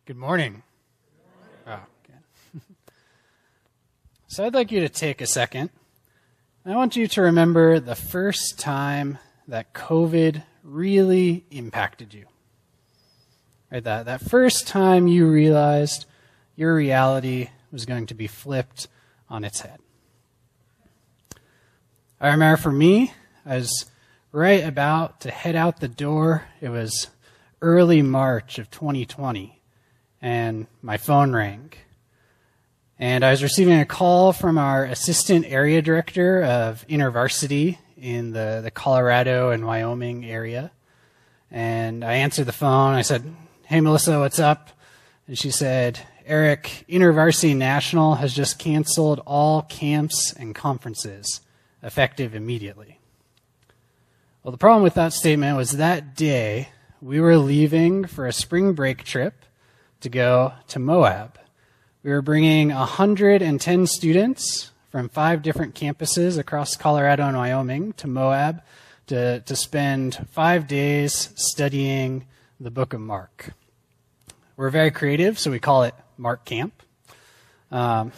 Good morning. Oh, good. So I'd like you to take a second. I want you to remember the first time that COVID really impacted you. Right, that first time you realized your reality was going to be flipped on its head. I remember for me, I was right about to head out the door. It was early March of 2020. And my phone rang. And I was receiving a call from our assistant area director of InterVarsity in the Colorado and Wyoming area. And I answered the phone. I said, "Hey, Melissa, what's up?" And she said, "Eric, InterVarsity National has just canceled all camps and conferences, effective immediately." Well, the problem with that statement was that day we were leaving for a spring break trip to go to Moab. We were bringing 110 students from 5 different campuses across Colorado and Wyoming to Moab to spend 5 days studying the book of Mark. We're very creative, so we call it Mark Camp. Yeah,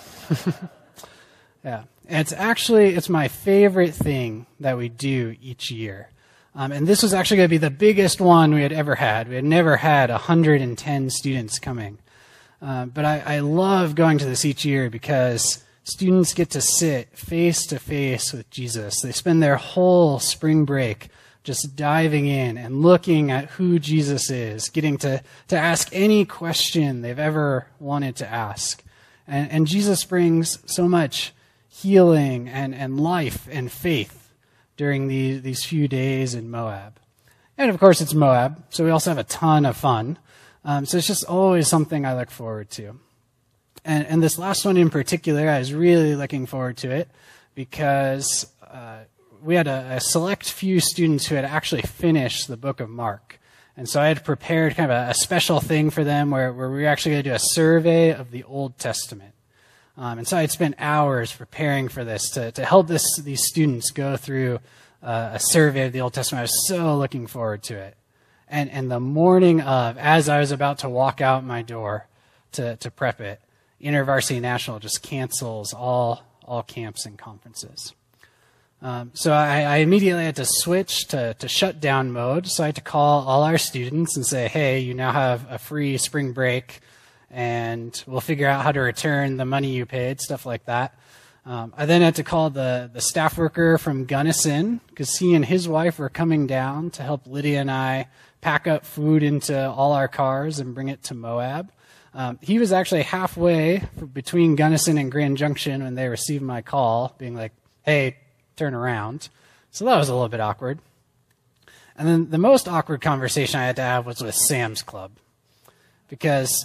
and it's my favorite thing that we do each year. And this was actually going to be the biggest one we had ever had. We had never had 110 students coming. But I love going to this each year because students get to sit face to face with Jesus. They spend their whole spring break just diving in and looking at who Jesus is, getting to ask any question they've ever wanted to ask. And Jesus brings so much healing and life and faith during these few days in Moab. And of course it's Moab, so we also have a ton of fun. So it's just always something I look forward to. And this last one in particular, I was really looking forward to it because we had a select few students who had actually finished the book of Mark. And so I had prepared kind of a special thing for them where we were actually going to do a survey of the Old Testament. And so I had spent hours preparing for this to help these students go through a survey of the Old Testament. I was so looking forward to it. And the morning of, as I was about to walk out my door to prep it, InterVarsity National just cancels all camps and conferences. So I immediately had to switch to shutdown mode. So I had to call all our students and say, "Hey, you now have a free spring break, and we'll figure out how to return the money you paid," stuff like that. I then had to call the staff worker from Gunnison because he and his wife were coming down to help Lydia and I pack up food into all our cars and bring it to Moab. He was actually halfway between Gunnison and Grand Junction when they received my call, being like, "Hey, turn around." So that was a little bit awkward. And then the most awkward conversation I had to have was with Sam's Club because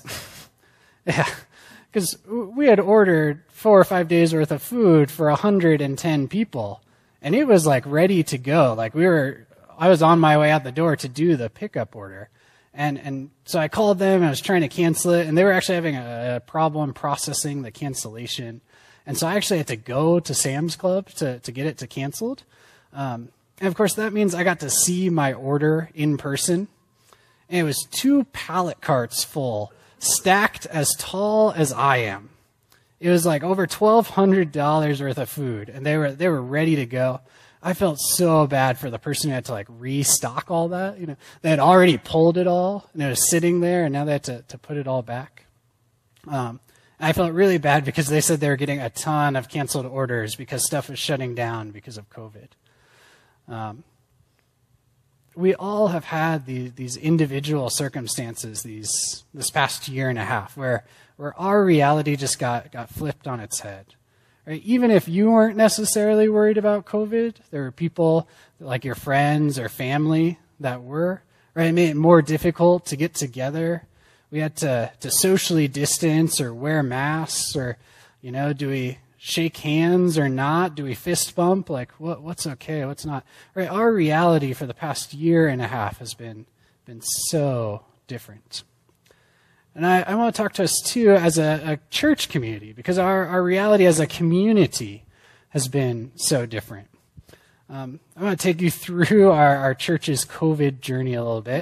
we had ordered 4 or 5 days worth of food for 110 people, and it was like ready to go. Like I was on my way out the door to do the pickup order, and so I called them. I was trying to cancel it, and they were actually having a problem processing the cancellation, and so I actually had to go to Sam's Club to get it canceled. And of course, that means I got to see my order in person, and it was 2 pallet carts full, stacked as tall as I am. It was like over $1,200 worth of food, and they were ready to go. I felt so bad for the person who had to restock all that. You know, they had already pulled it all, and it was sitting there, and now they had to put it all back. I felt really bad because they said they were getting a ton of canceled orders because stuff was shutting down because of COVID. We all have had these individual circumstances this past year and a half where our reality just got flipped on its head. Right? Even if you weren't necessarily worried about COVID, there were people like your friends or family that were. Right? It made it more difficult to get together. We had to socially distance or wear masks, or do we shake hands or not? Do we fist bump? Like what's okay, what's not? Right? Our reality for the past year and a half has been so different. And I want to talk to us too as a church community, because our reality as a community has been so different. I want to take you through our church's COVID journey a little bit.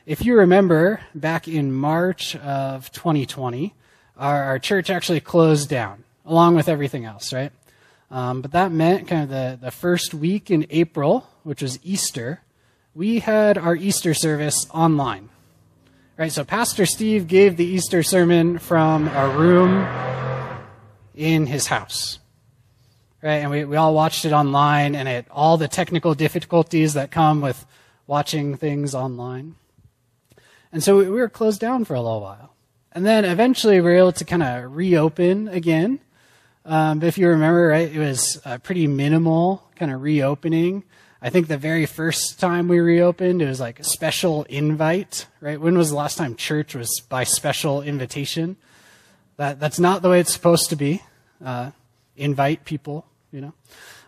if you remember, back in March of 2020, our church actually closed down, along with everything else, right? But that meant kind of the first week in April, which was Easter, we had our Easter service online. Right, so Pastor Steve gave the Easter sermon from a room in his house. Right, and we all watched it online, and all the technical difficulties that come with watching things online. And so we were closed down for a little while. And then eventually we were able to kind of reopen again. But if you remember, right, it was a pretty minimal kind of reopening. I think the very first time we reopened, it was like a special invite, right? When was the last time church was by special invitation? That's not the way it's supposed to be. Invite people, you know.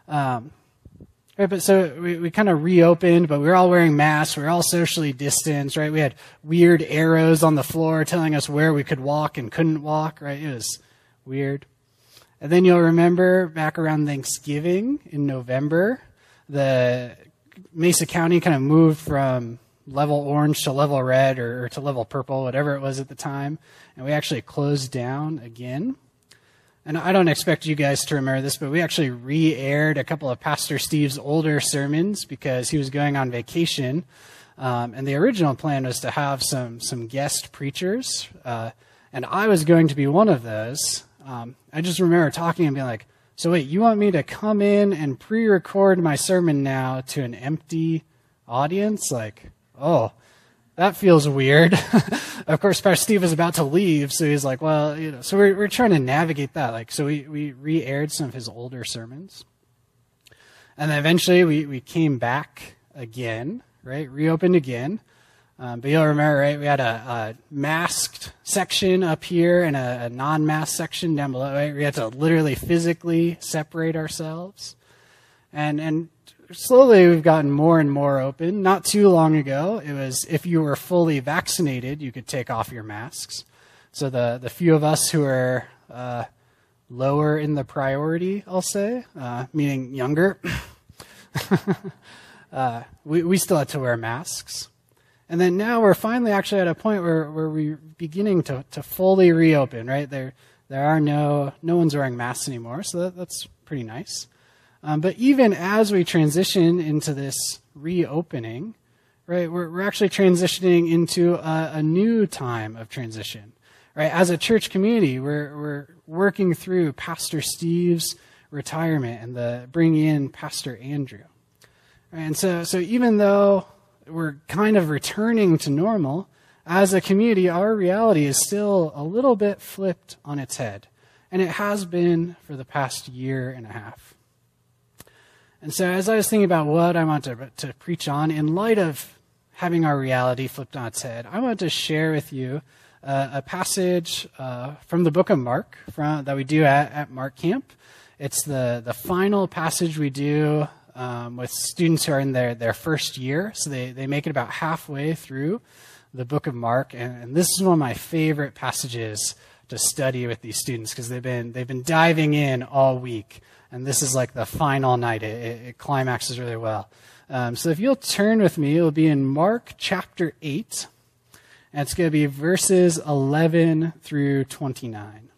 Right, but so we kind of reopened, but we were all wearing masks. We were all socially distanced, right? We had weird arrows on the floor telling us where we could walk and couldn't walk, right? It was weird. And then you'll remember back around Thanksgiving in November, the Mesa County kind of moved from level orange to level red or to level purple, whatever it was at the time. And we actually closed down again. And I don't expect you guys to remember this, but we actually re-aired a couple of Pastor Steve's older sermons because he was going on vacation. And the original plan was to have some guest preachers. And I was going to be one of those. I just remember talking and being like, so wait, you want me to come in and pre-record my sermon now to an empty audience? Like, oh, that feels weird. Of course, Pastor Steve was about to leave, so he's like, well, you know, so we're trying to navigate that. Like, so we re-aired some of his older sermons. And then eventually we came back again, right? Reopened again. But you'll remember, right, we had a masked section up here and a non-masked section down below, right? We had to literally physically separate ourselves. And slowly we've gotten more and more open. Not too long ago, it was if you were fully vaccinated, you could take off your masks. So the few of us who are lower in the priority, I'll say, meaning younger, we still had to wear masks. And then now we're finally actually at a point where we're beginning to fully reopen, right? There are no one's wearing masks anymore, so that's pretty nice. But even as we transition into this reopening, right, we're actually transitioning into a new time of transition, right? As a church community, we're working through Pastor Steve's retirement and the bringing in Pastor Andrew. Right? And so even though we're kind of returning to normal, as a community, our reality is still a little bit flipped on its head. And it has been for the past year and a half. And so as I was thinking about what I want to preach on, in light of having our reality flipped on its head, I want to share with you a passage from the book of Mark that we do at Mark Camp. It's the final passage we do with students who are in their first year. So they make it about halfway through the book of Mark. And this is one of my favorite passages to study with these students because they've been diving in all week. And this is like the final night. It climaxes really well. So if you'll turn with me, it'll be in Mark chapter 8. And it's going to be verses 11 through 29.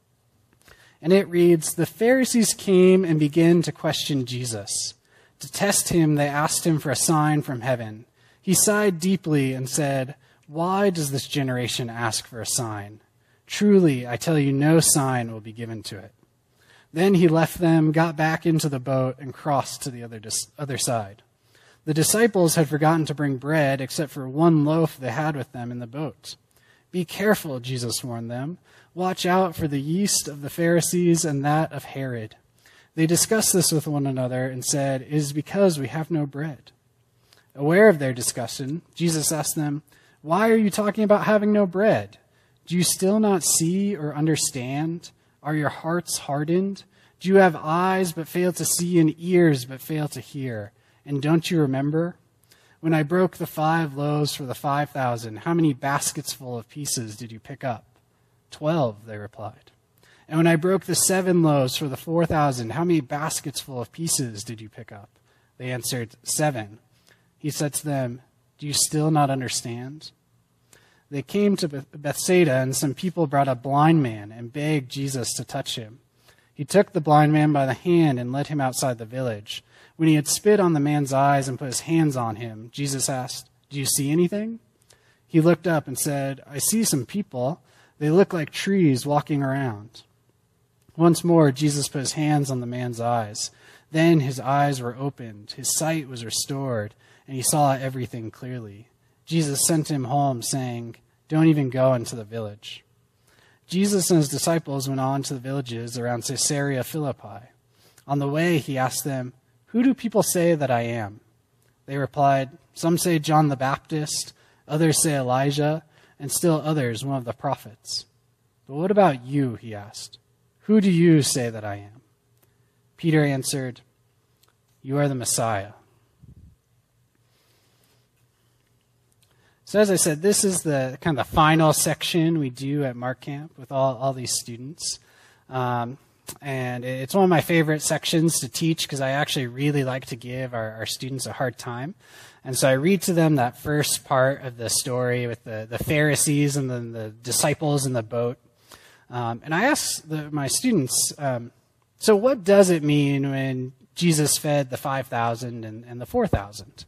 And it reads, "The Pharisees came and began to question Jesus. To test him, they asked him for a sign from heaven. He sighed deeply and said, 'Why does this generation ask for a sign? Truly, I tell you, no sign will be given to it.' Then he left them, got back into the boat, and crossed to the other side. The disciples had forgotten to bring bread except for one loaf they had with them in the boat. 'Be careful,' Jesus warned them. 'Watch out for the yeast of the Pharisees and that of Herod.' They discussed this with one another and said, 'It is because we have no bread.' Aware of their discussion, Jesus asked them, 'Why are you talking about having no bread? Do you still not see or understand? Are your hearts hardened? Do you have eyes but fail to see and ears but fail to hear? And don't you remember? When I broke the 5 loaves for the 5,000, how many baskets full of pieces did you pick up?' 12, they replied. And when I broke the 7 loaves for the 4,000, how many baskets full of pieces did you pick up?' They answered, 7. He said to them, Do you still not understand?" They came to Bethsaida, and some people brought a blind man and begged Jesus to touch him. He took the blind man by the hand and led him outside the village. When he had spit on the man's eyes and put his hands on him, Jesus asked, "Do you see anything?" He looked up and said, "I see some people. They look like trees walking around." Once more, Jesus put his hands on the man's eyes. Then his eyes were opened, his sight was restored, and he saw everything clearly. Jesus sent him home, saying, "Don't even go into the village." Jesus and his disciples went on to the villages around Caesarea Philippi. On the way, he asked them, "Who do people say that I am?" They replied, "Some say John the Baptist, others say Elijah, and still others one of the prophets." "But what about you?" he asked. "Who do you say that I am?" Peter answered, "You are the Messiah." So as I said, this is the kind of the final section we do at Mark Camp with all these students. And it's one of my favorite sections to teach because I actually really like to give our students a hard time. And so I read to them that first part of the story with the Pharisees and then the disciples in the boat. And I ask my students, so what does it mean when Jesus fed the 5,000 and the 4,000?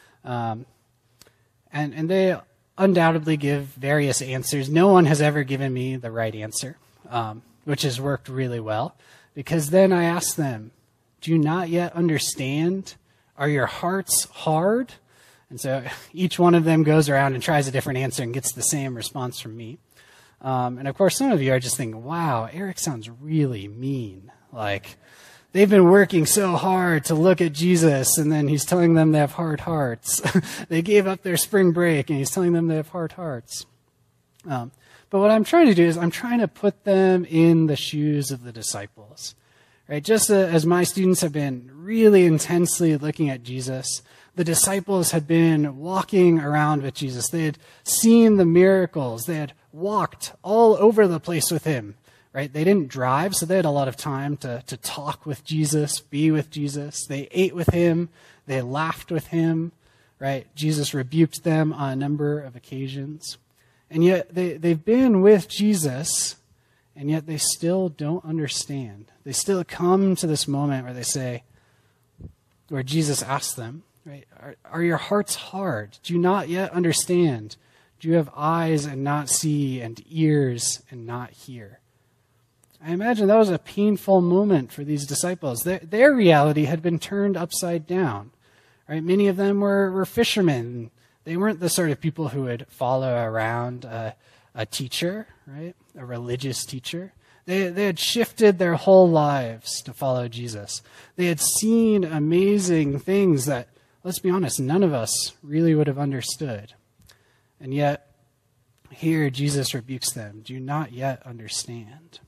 And they undoubtedly give various answers. No one has ever given me the right answer, which has worked really well. Because then I ask them, "Do you not yet understand? Are your hearts hard?" And so each one of them goes around and tries a different answer and gets the same response from me. And of course, some of you are just thinking, "Wow, Eric sounds really mean. Like, they've been working so hard to look at Jesus, and then he's telling them they have hard hearts." They gave up their spring break, and he's telling them they have hard hearts. But what I'm trying to do is I'm trying to put them in the shoes of the disciples. Right? Just as my students have been really intensely looking at Jesus, the disciples had been walking around with Jesus. They had seen the miracles. They had walked all over the place with him. Right? They didn't drive, so they had a lot of time to talk with Jesus, be with Jesus. They ate with him. They laughed with him. Right? Jesus rebuked them on a number of occasions. And yet they've been with Jesus, and yet they still don't understand. They still come to this moment where they say, where Jesus asks them, right, are your hearts hard? Do you not yet understand? Do you have eyes and not see, and ears and not hear? I imagine that was a painful moment for these disciples. Their reality had been turned upside down. Right? Many of them were fishermen. They weren't the sort of people who would follow around a teacher, right? A religious teacher. They had shifted their whole lives to follow Jesus. They had seen amazing things that, let's be honest, none of us really would have understood. And yet, here Jesus rebukes them. Do you not yet understand?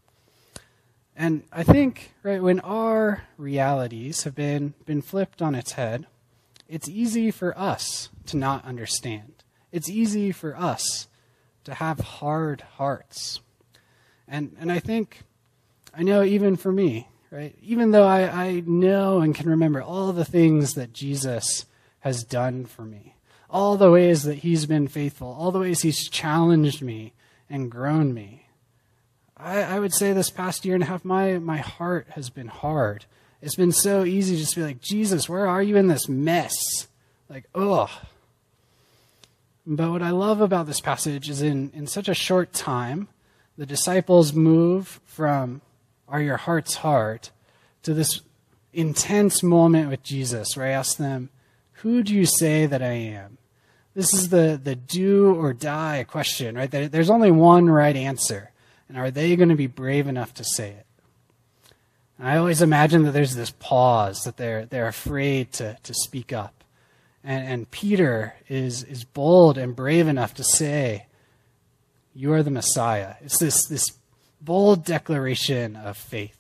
And I think, right, when our realities have been flipped on its head, it's easy for us to not understand. It's easy for us to have hard hearts. And I think, I know even for me, right, even though I know and can remember all the things that Jesus has done for me, all the ways that he's been faithful, all the ways he's challenged me and grown me, I would say this past year and a half, my heart has been hard. It's been so easy just to be like, Jesus, where are you in this mess? Like, ugh. But what I love about this passage is in such a short time, the disciples move from, are your hearts hard, to this intense moment with Jesus where I ask them, who do you say that I am? This is the do or die question, right? There's only one right answer. And are they going to be brave enough to say it? And I always imagine that there's this pause, that they're afraid to speak up. And Peter is bold and brave enough to say, you are the Messiah. It's this bold declaration of faith.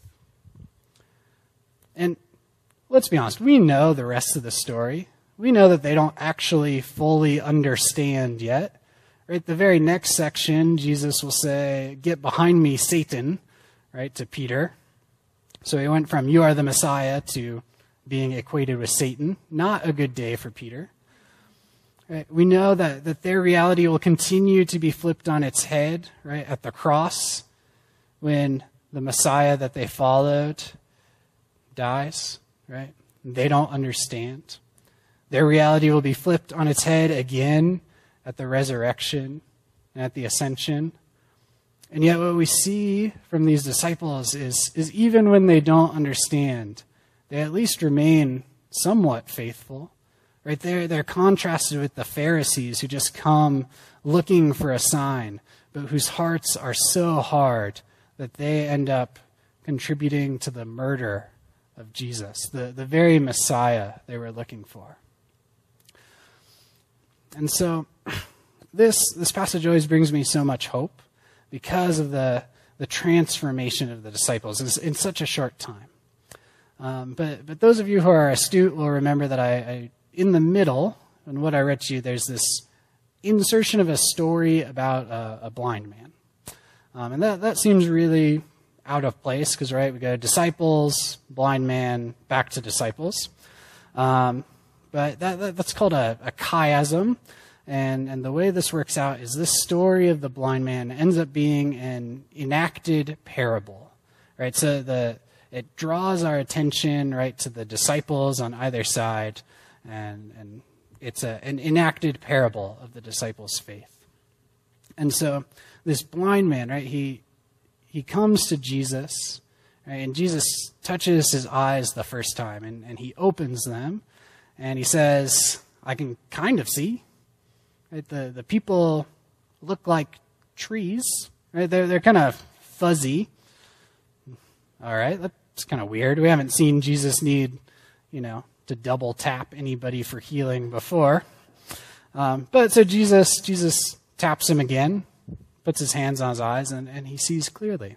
And let's be honest, we know the rest of the story. We know that they don't actually fully understand yet. Right, the very next section, Jesus will say, get behind me, Satan, right, to Peter. So he went from you are the Messiah to being equated with Satan. Not a good day for Peter. Right? We know that their reality will continue to be flipped on its head, right, at the cross when the Messiah that they followed dies, right? They don't understand. Their reality will be flipped on its head again at the resurrection and at the ascension. And yet what we see from these disciples is even when they don't understand, they at least remain somewhat faithful. Right? They're contrasted with the Pharisees who just come looking for a sign, but whose hearts are so hard that they end up contributing to the murder of Jesus, the very Messiah they were looking for. And so this passage always brings me so much hope because of the transformation of the disciples in such a short time. But those of you who are astute will remember that I in the middle, in what I read to you, there's this insertion of a story about a blind man. And that seems really out of place because, right, we go disciples, blind man, back to disciples. But that's called a chiasm. And the way this works out is this story of the blind man ends up being an enacted parable, right? So it draws our attention, right, to the disciples on either side, and it's an enacted parable of the disciples' faith. And so this blind man, right, he comes to Jesus, right, and Jesus touches his eyes the first time, and he opens them, and he says, I can kind of see. Right? The people look like trees. Right? They're kind of fuzzy. All right, that's kind of weird. We haven't seen Jesus need, to double tap anybody for healing before. But so Jesus taps him again, puts his hands on his eyes, and he sees clearly.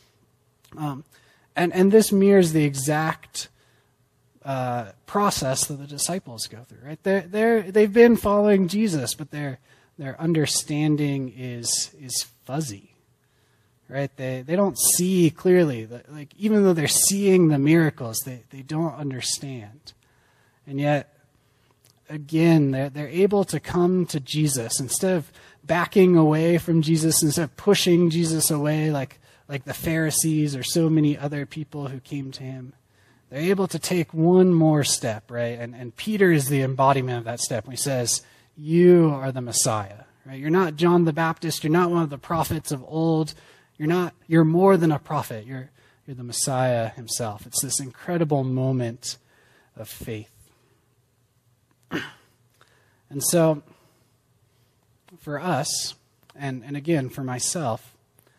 And this mirrors the exact process that the disciples go through. Right? They've been following Jesus, but their understanding is fuzzy. Right? They don't see clearly. Like even though they're seeing the miracles, they don't understand. And yet, again, they're able to come to Jesus instead of backing away from Jesus, instead of pushing Jesus away like the Pharisees or so many other people who came to him. They're able to take one more step, right? And Peter is the embodiment of that step. He says, you are the Messiah, right? You're not John the Baptist. You're not one of the prophets of old. You're more than a prophet. You're the Messiah himself. It's this incredible moment of faith. And so, for us, and again, for myself,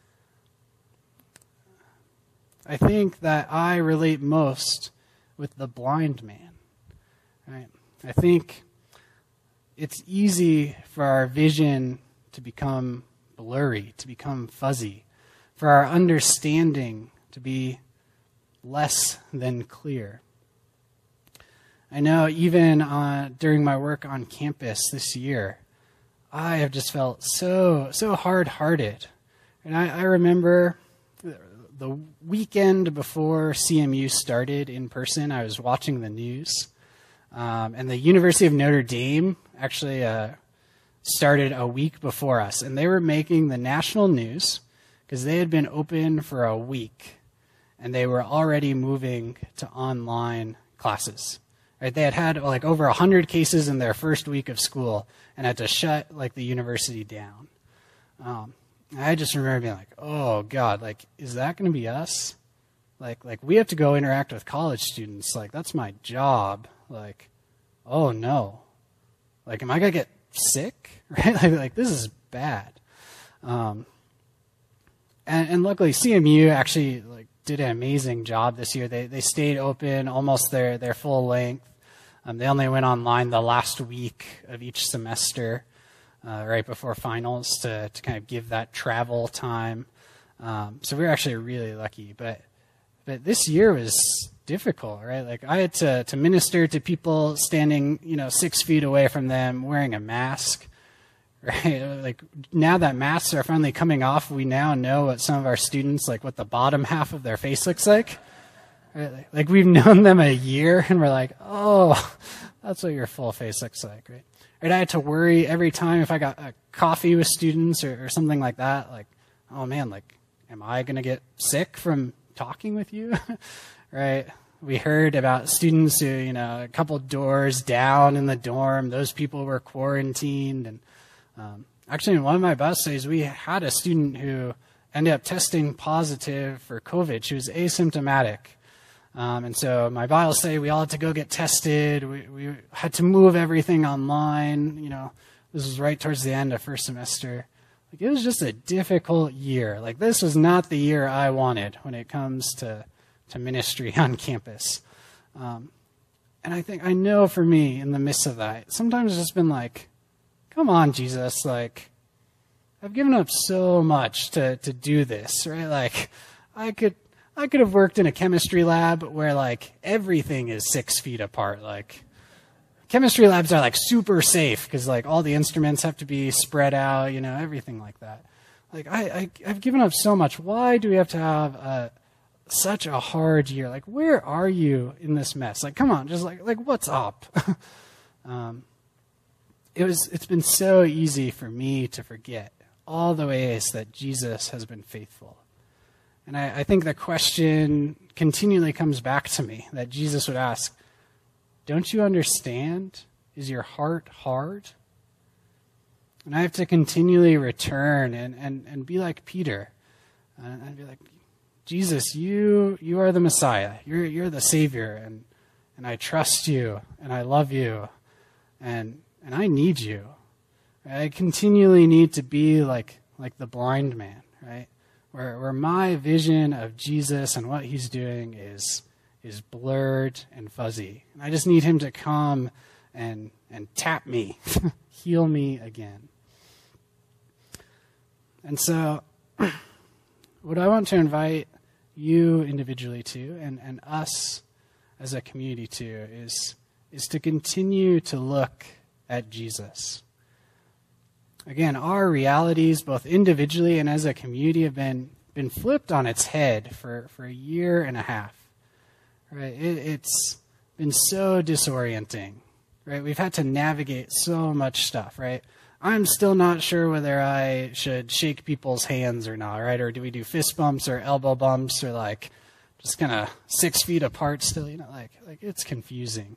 I think that I relate most with the blind man. Right? I think it's easy for our vision to become blurry, to become fuzzy, for our understanding to be less than clear. I know even during my work on campus this year, I have just felt so hard-hearted. And I remember the weekend before CMU started in person, I was watching the news. And the University of Notre Dame actually started a week before us. And they were making the national news because they had been open for a week. And they were already moving to online classes. Right? They had like over 100 cases in their first week of school and had to shut like the university down. I just remember being like, oh God, like, is that going to be us? Like we have to go interact with college students. Like, that's my job. Like, oh no. Like, am I going to get sick? Right? Like this is bad. And luckily CMU actually like did an amazing job this year. They stayed open almost their full length. They only went online the last week of each semester, right before finals to kind of give that travel time. So we were actually really lucky. But this year was difficult, right? Like I had to minister to people standing, 6 feet away from them, wearing a mask, right? Like now that masks are finally coming off, we now know what some of our students, like what the bottom half of their face looks like. Right? Like we've known them a year and we're like, oh, that's what your full face looks like, right? Right? I had to worry every time if I got a coffee with students or something like that. Like, oh man, like, am I going to get sick from talking with you? Right? We heard about students who, a couple doors down in the dorm, those people were quarantined. And actually, in one of my Bible studies, we had a student who ended up testing positive for COVID. She was asymptomatic. And so my Bible study, we all had to go get tested. We had to move everything online. This was right towards the end of first semester. Like, it was just a difficult year. Like, this was not the year I wanted when it comes to ministry on campus. And I know for me, in the midst of that, sometimes it's just been like, come on, Jesus, like, I've given up so much to do this, right? Like, I could have worked in a chemistry lab where, like, everything is 6 feet apart. Like, chemistry labs are, like, super safe because, like, all the instruments have to be spread out, everything like that. Like, I've given up so much. Why do we have to have such a hard year? Like, where are you in this mess? Like, come on, just like what's up? It's been so easy for me to forget all the ways that Jesus has been faithful. And I think the question continually comes back to me that Jesus would ask, don't you understand? Is your heart hard? And I have to continually return and be like Peter. And be like, Jesus, you are the Messiah. You're the Savior, and I trust you, and I love you, and I need you. I continually need to be like the blind man, right? Where my vision of Jesus and what he's doing is blurred and fuzzy. And I just need him to come and tap me, heal me again. And so what I want to invite you individually to, and us as a community to, is to continue to look at Jesus. Again, our realities, both individually and as a community, have been flipped on its head for a year and a half. Right? It's been so disorienting. Right? We've had to navigate so much stuff. Right? I'm still not sure whether I should shake people's hands or not. Right? Or do we do fist bumps or elbow bumps or like just kind of 6 feet apart still? Like it's confusing.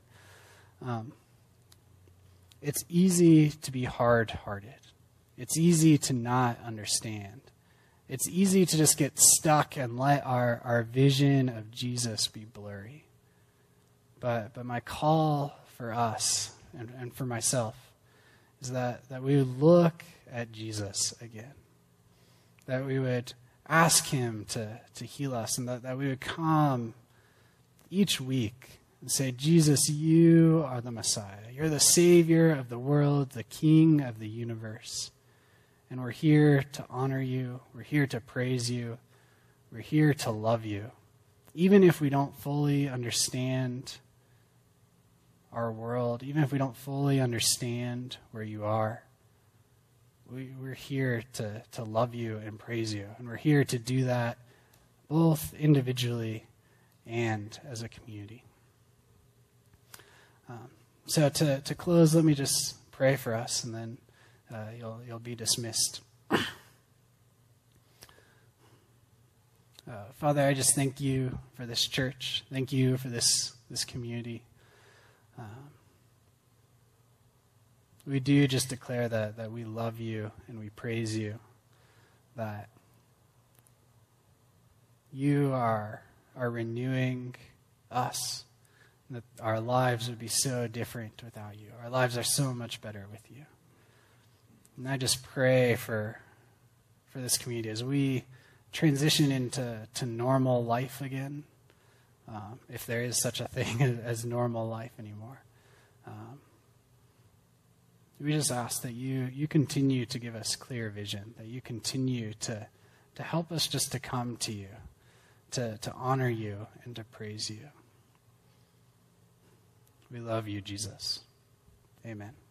It's easy to be hard-hearted. It's easy to not understand. It's easy to just get stuck and let our vision of Jesus be blurry. But my call for us and for myself is that we would look at Jesus again. That we would ask him to heal us, and that we would come each week and say, Jesus, you are the Messiah. You're the Savior of the world, the King of the universe. And we're here to honor you. We're here to praise you. We're here to love you. Even if we don't fully understand our world, even if we don't fully understand where you are, we're here to love you and praise you. And we're here to do that both individually and as a community. So to close, let me just pray for us, and then you'll be dismissed. Father, I just thank you for this church. Thank you for this community. We do just declare that we love you and we praise you, that you are renewing us, that our lives would be so different without you. Our lives are so much better with you. And I just pray for this community as we transition into normal life again, if there is such a thing as normal life anymore. We just ask that you continue to give us clear vision, that you continue to help us just to come to you, to honor you and to praise you. We love you, Jesus. Amen.